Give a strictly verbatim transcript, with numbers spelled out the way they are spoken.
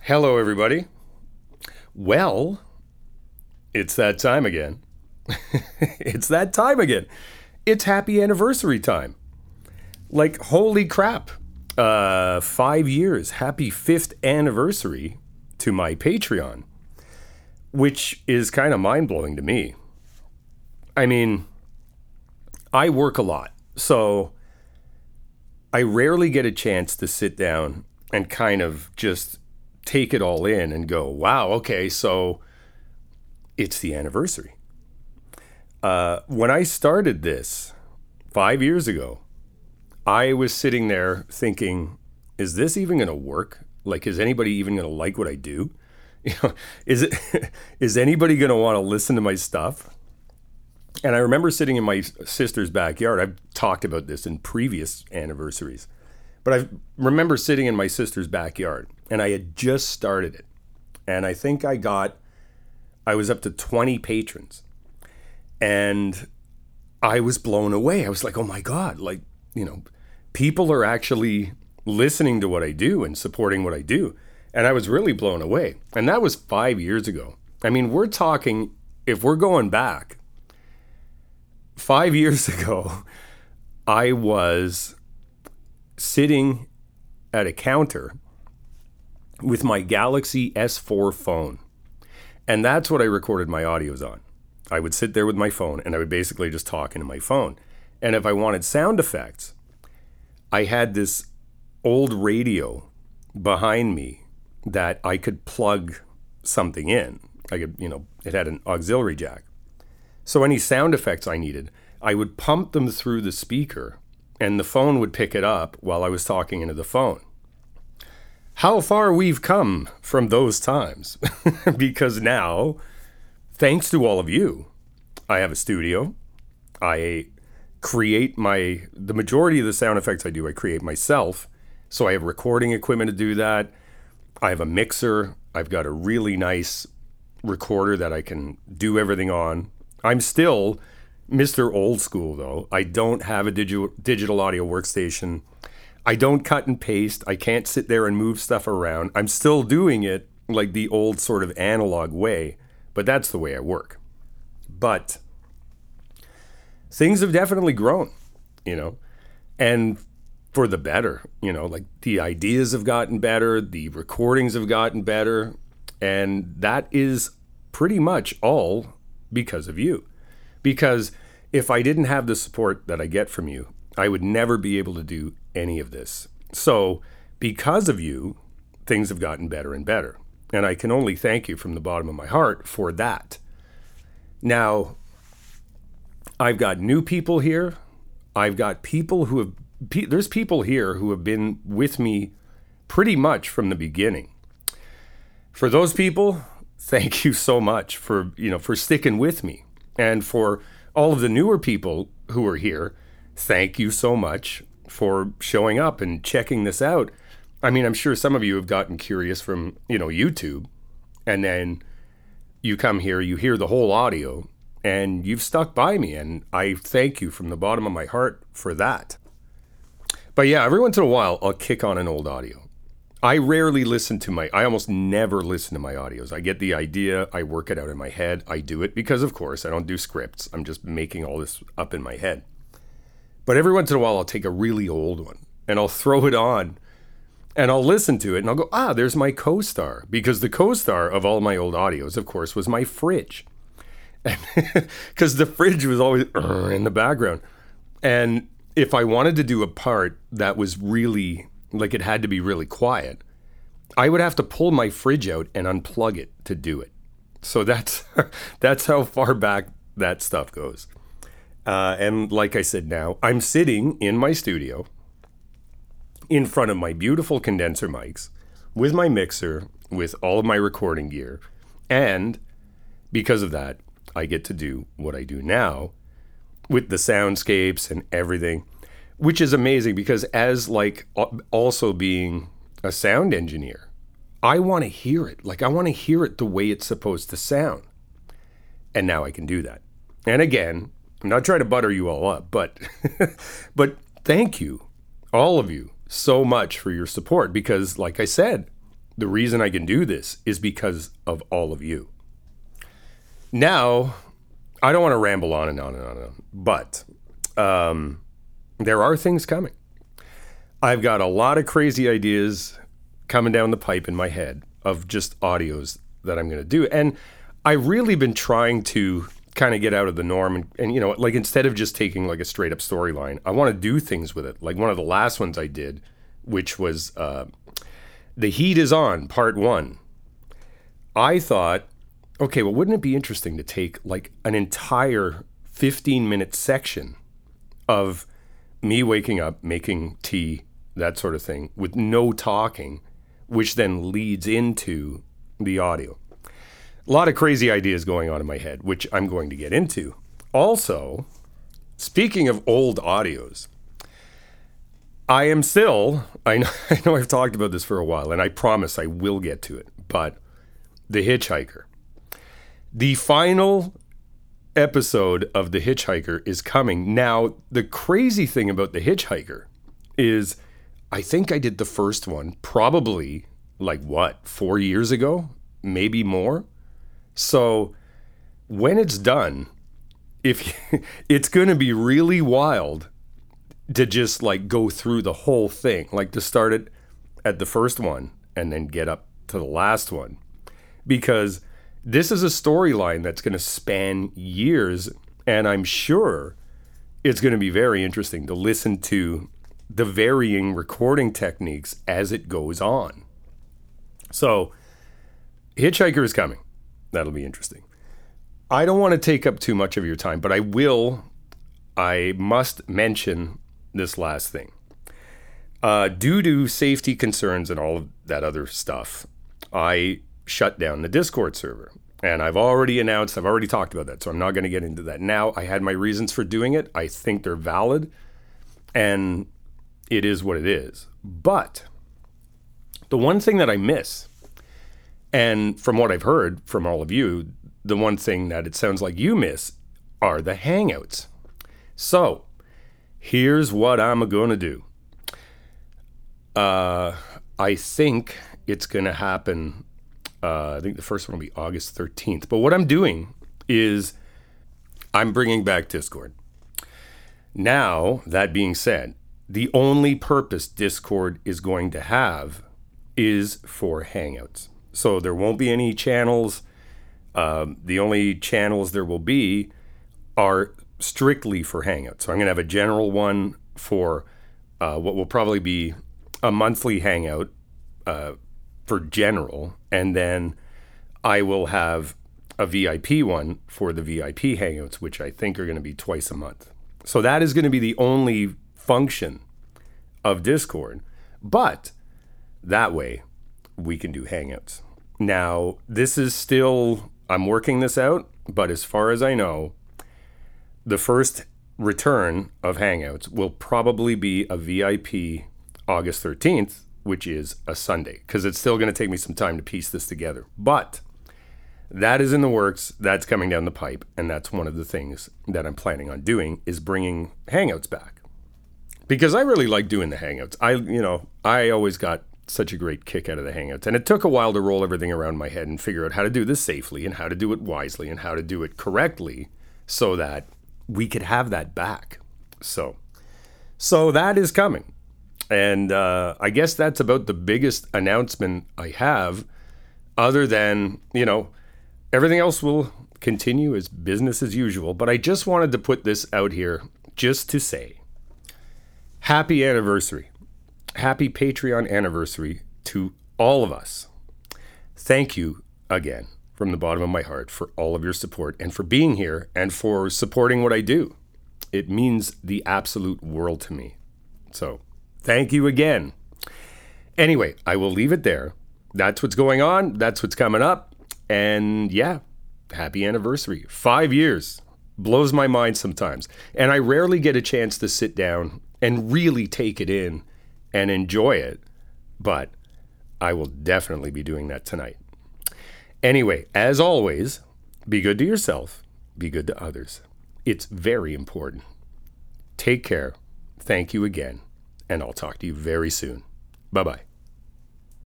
Hello, everybody. Well, it's that time again. It's that time again. It's happy anniversary time. Like, holy crap. Uh, five years. Happy fifth anniversary to my Patreon, which is kind of mind blowing to me. I mean, I work a lot, so I rarely get a chance to sit down and kind of just take it all in and go, wow, okay, so it's the anniversary. Uh, when I started this five years ago, I was sitting there thinking, is this even going to work? Like, is anybody even going to like what I do? You know, is it is anybody going to want to listen to my stuff? And I remember sitting in my sister's backyard. I've talked about this in previous anniversaries. But I remember sitting in my sister's backyard, and I had just started it. And I think I got, I was up to twenty patrons. And I was blown away. I was like, oh my God, like, you know, people are actually listening to what I do and supporting what I do. And I was really blown away. And that was five years ago. I mean, we're talking, if we're going back, five years ago, I was sitting at a counter with my Galaxy S four phone. And that's what I recorded my audios on. I would sit there with my phone and I would basically just talk into my phone. And if I wanted sound effects, I had this old radio behind me that I could plug something in. I could, you know, it had an auxiliary jack. So any sound effects I needed, I would pump them through the speaker and the phone would pick it up while I was talking into the phone. How far we've come from those times. Because now, thanks to all of you, I have a studio. I create my, the majority of the sound effects I do, I create myself. So I have recording equipment to do that. I have a mixer. I've got a really nice recorder that I can do everything on. I'm still Mister Old School, though. I don't have a digital digital audio workstation. I don't cut and paste. I can't sit there and move stuff around. I'm still doing it like the old sort of analog way, but that's the way I work. But things have definitely grown, you know, and for the better, you know, like the ideas have gotten better, the recordings have gotten better, and that is pretty much all because of you. Because if I didn't have the support that I get from you, I would never be able to do any of this. So because of you, things have gotten better and better. And I can only thank you from the bottom of my heart for that. Now, I've got new people here. I've got people who have, there's people here who have been with me pretty much from the beginning. For those people, thank you so much for, you know, for sticking with me. And for all of the newer people who are here, thank you so much for showing up and checking this out. I mean, I'm sure some of you have gotten curious from, you know, YouTube, and then you come here, you hear the whole audio, and you've stuck by me, and I thank you from the bottom of my heart for that. But yeah, every once in a while, I'll kick on an old audio. I rarely listen to my, I almost never listen to my audios. I get the idea, I work it out in my head, I do it because, of course, I don't do scripts. I'm just making all this up in my head. But every once in a while, I'll take a really old one and I'll throw it on and I'll listen to it and I'll go, ah, there's my co-star. Because the co-star of all my old audios, of course, was my fridge. Because the fridge was always in the background. And if I wanted to do a part that was really, like it had to be really quiet, I would have to pull my fridge out and unplug it to do it. So that's that's how far back that stuff goes. Uh, and like I said now, I'm sitting in my studio in front of my beautiful condenser mics with my mixer, with all of my recording gear. And because of that, I get to do what I do now with the soundscapes and everything, which is amazing because as like also being a sound engineer, I want to hear it. Like I want to hear it the way it's supposed to sound. And now I can do that. And again, I'm not trying to butter you all up, but but thank you, all of you, so much for your support because like I said, the reason I can do this is because of all of you. Now, I don't want to ramble on and on and on and on, but um, there are things coming. I've got a lot of crazy ideas coming down the pipe in my head of just audios that I'm going to do. And I've really been trying to kind of get out of the norm and, and, you know, like instead of just taking like a straight up storyline, I want to do things with it. Like one of the last ones I did, which was uh, The Heat Is On, part one. I thought, okay, well, wouldn't it be interesting to take like an entire fifteen minute section of me waking up, making tea, that sort of thing, with no talking, which then leads into the audio. A lot of crazy ideas going on in my head, which I'm going to get into. Also, speaking of old audios, I am still, I know, I know I've talked about this for a while, and I promise I will get to it, but The Hitchhiker. The final episode of The Hitchhiker is coming. Now, the crazy thing about The Hitchhiker is I think I did the first one probably like what, four years ago, maybe more. So when it's done, if it's going to be really wild to just like go through the whole thing, like to start it at the first one and then get up to the last one, because this is a storyline that's going to span years, and I'm sure it's going to be very interesting to listen to the varying recording techniques as it goes on. So, Hitchhiker is coming. That'll be interesting. I don't want to take up too much of your time, but I will, I must mention this last thing. Uh, due to safety concerns and all of that other stuff, I shut down the Discord server. And I've already announced, I've already talked about that, so I'm not going to get into that now. I had my reasons for doing it. I think they're valid, and it is what it is. But the one thing that I miss, and from what I've heard from all of you, the one thing that it sounds like you miss are the Hangouts. So here's what I'm going to do. Uh, I think it's going to happen. Uh, I think the first one will be August thirteenth. But what I'm doing is I'm bringing back Discord. Now, that being said, the only purpose Discord is going to have is for Hangouts. So there won't be any channels. Um, the only channels there will be are strictly for Hangouts. So I'm going to have a general one for uh, what will probably be a monthly Hangout uh, for general. And then I will have a V I P one for the V I P Hangouts, which I think are going to be twice a month. So that is going to be the only function of Discord. But that way we can do Hangouts. Now, this is still, I'm working this out, but as far as I know, the first return of Hangouts will probably be a V I P August thirteenth, which is a Sunday, because it's still going to take me some time to piece this together. But that is in the works. That's coming down the pipe. And that's one of the things that I'm planning on doing, is bringing Hangouts back. Because I really like doing the Hangouts. I, you know, I always got such a great kick out of the Hangouts. And it took a while to roll everything around my head and figure out how to do this safely and how to do it wisely and how to do it correctly so that we could have that back. So, so that is coming. And uh, I guess that's about the biggest announcement I have, other than, you know, everything else will continue as business as usual. But I just wanted to put this out here just to say, happy anniversary. Happy Patreon anniversary to all of us. Thank you again from the bottom of my heart for all of your support and for being here and for supporting what I do. It means the absolute world to me. So thank you again. Anyway, I will leave it there. That's what's going on. That's what's coming up. And yeah, happy anniversary. Five years. Blows my mind sometimes. And I rarely get a chance to sit down and really take it in and enjoy it. But I will definitely be doing that tonight. Anyway, as always, be good to yourself. Be good to others. It's very important. Take care. Thank you again. And I'll talk to you very soon. Bye-bye.